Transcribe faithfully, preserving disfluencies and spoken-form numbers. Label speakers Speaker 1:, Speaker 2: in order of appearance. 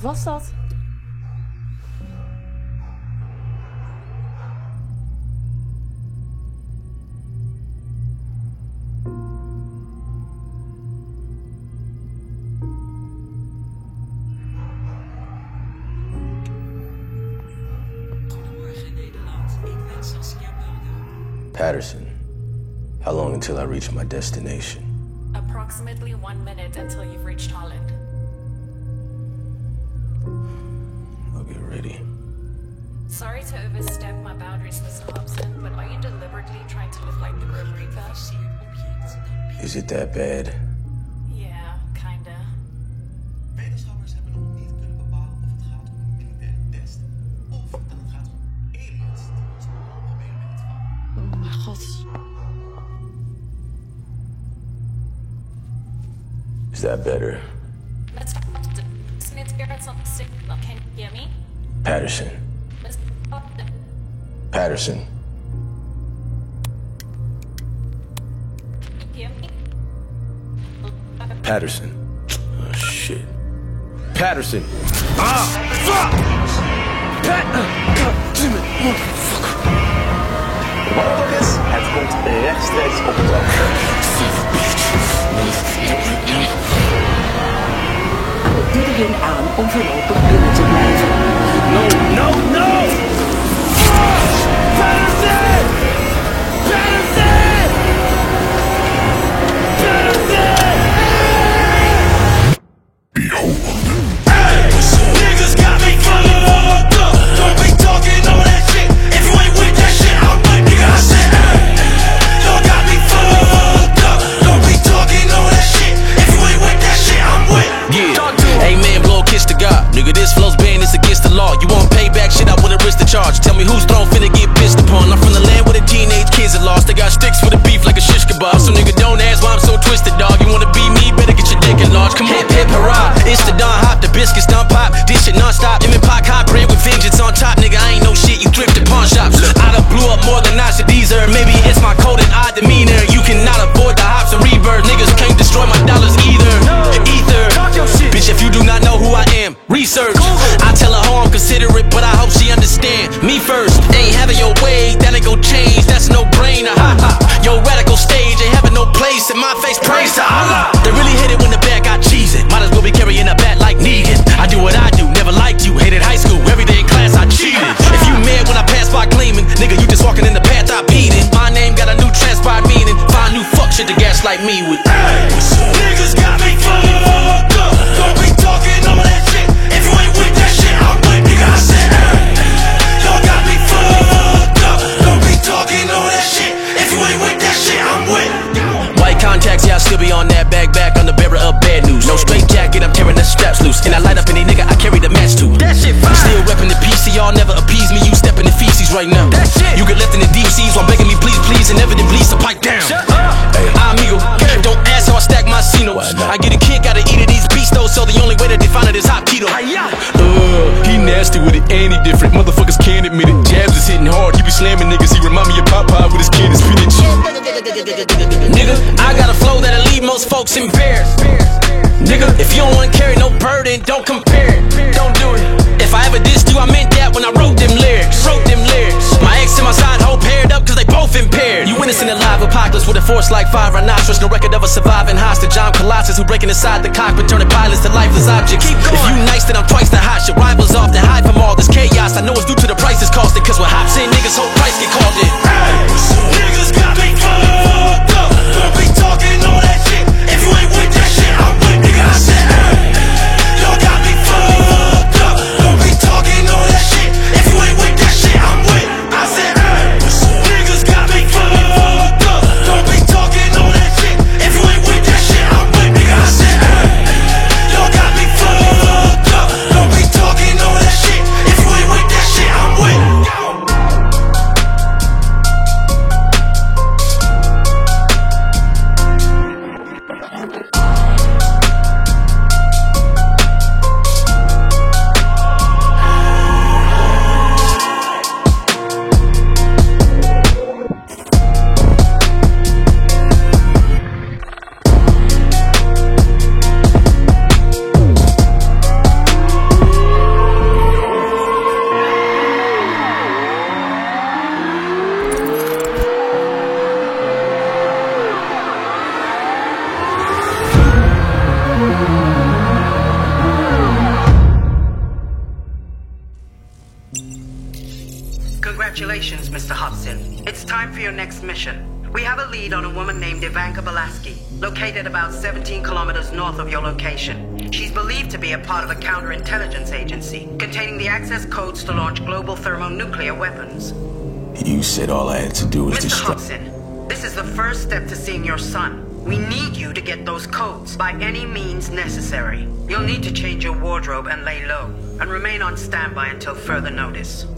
Speaker 1: was dat?
Speaker 2: Patterson, how long until I reach my destination?
Speaker 1: Approximately one minute until you've reached Holland.
Speaker 2: I'll get ready.
Speaker 1: Sorry to overstep my boundaries, Mister Hobson, but are you deliberately trying to live like the Grim Reaper?
Speaker 2: Is it that bad?
Speaker 1: Yeah, kinda.
Speaker 3: Wetenschappers hebben nog niet kunnen bepalen of het gaat om een militaire test of dat het gaat om aliens die ons algemeen met het verhaal.
Speaker 1: Oh mijn god.
Speaker 2: Is that better?
Speaker 1: Let's spirits on the signal. Can you hear me?
Speaker 2: Patterson. Patterson.
Speaker 1: Can you hear me?
Speaker 2: Patterson. Oh, shit.
Speaker 4: Patterson. Ah! Fuck! Pat! God damn it, motherfucker.
Speaker 5: Wat het ook is, het komt rechtstreeks op het af.
Speaker 6: Iedereen aan om voorlopig binnen te blijven.
Speaker 4: No, no, no! Ah! Patterson! Patterson! Patterson! Behold. Hey! Niggas got me fucked up. Don't be talking all that shit. If you ain't with that shit, I'm with nigga. I said, hey! Y'all got me fucked up. Don't be talking all that shit. If you ain't with that shit, I'm with. Yeah. Amen, blow a kiss to God. Nigga, this flow's banned, it's against the law. You want payback shit, I wouldn't risk the charge. Tell me whose throne finna get pissed upon. I'm from the land where the teenage kids are lost. They got sticks for the beef like a shish kebab. So nigga, don't ask why I'm so twisted, dog. You wanna be me, better get your dick enlarged. Come on, hip hip hurrah. It's the Don Hop, the biscuits done pop. This shit non-stop. M and Pac hot bread with vengeance on top. Nigga, I ain't no shit, you thrift at pawn shops. I done blew up more than I should deserve. Maybe it's my code and odd demeanor. You cannot avoid the hops and rebirth. Niggas can't destroy my dollars either. Ether. Bitch, if you do not know who I am, research. I tell her how I'm considerate, but I hope she understand me first. Ain't having your way, that ain't gon' change. That's no brainer. Ha ha. Your radical stage ain't having no place in my face. Praise to Allah. They really hit it when the bag got cheesing. Might as well be carrying a bat like Negan. I do what I do, never liked you. Hated high school, every day in class I cheated. If you mad when I pass by gleaming, nigga, you just walking in the path I peed in. My name got a new transpired meaning. Find new fuck shit to gaslight me with. Hey, niggas got me fucked up. Don't be talking all that shit. If you ain't with that shit, I'm with nigga. I said, hey, y'all got me fucked up. Don't be talking all that shit. If you ain't with that shit, I'm with. White contacts, yeah, I still be on that bag back on the bearer of bad news. No straight jacket, I'm tearing the straps loose. And I light up any nigga I carry the match to. That shit fine. Still reppin' the P C, y'all never appease me. You steppin' the feces right now. That shit. You get left in the deep seas while begging me please, please. Inevitably, so pipe down. Shut up. Hey, amigo, don't ask how I stack my Cinos. I get a kick out of eating these beats though, so the only way that they find it is hot keto. Uh, he nasty with it, ain't he different? Motherfuckers can't admit it. Jabs is hitting hard, he be slamming niggas. He remind me of Popeye with his can of spinach. Nigga, I got a flow that'll leave most folks embarrassed. Nigga, if you don't wanna carry no burden, don't compare it. Don't do it. If I ever dissed you, I meant that when I wrote them lyrics. Wrote them lyrics. My ex and my side hoe paired up cause they both impaired. You innocent in a live apocalypse with a force like five rhinoceros. No record of a surviving hostage. I'm Colossus who breaking inside the cockpit, turning pilots to lifeless objects. If you nice, then I'm twice the hot. Your rivals off, then hide from all this chaos. I know it's due to the prices costed, cause when hops in, niggas whole price get called in. Hey, niggas got me fucked up. Don't be talking all that shit. If you ain't with that shit, I'm with nigga. I said, hey, y'all got me fucked up. Don't be talking all that shit. If you ain't with that shit, I'm with. I said, hey, niggas got me fucked up. Don't be talking all that shit. If you ain't with that shit, I'm with nigga. I said, hey, y'all got me fucked up. Don't be talking all that shit. If you ain't with that shit, I'm with.
Speaker 7: Congratulations, Mister Hobson. It's time for your next mission. We have a lead on a woman named Ivanka Belaski, located about seventeen kilometers north of your location. She's believed to be a part of a counterintelligence agency, containing the access codes to launch global thermonuclear weapons.
Speaker 2: You said all I had to do was
Speaker 7: Mister
Speaker 2: destroy...
Speaker 7: Hobson, this is the first step to seeing your son. We need you to get those codes by any means necessary. You'll need to change your wardrobe and lay low, and remain on standby until further notice.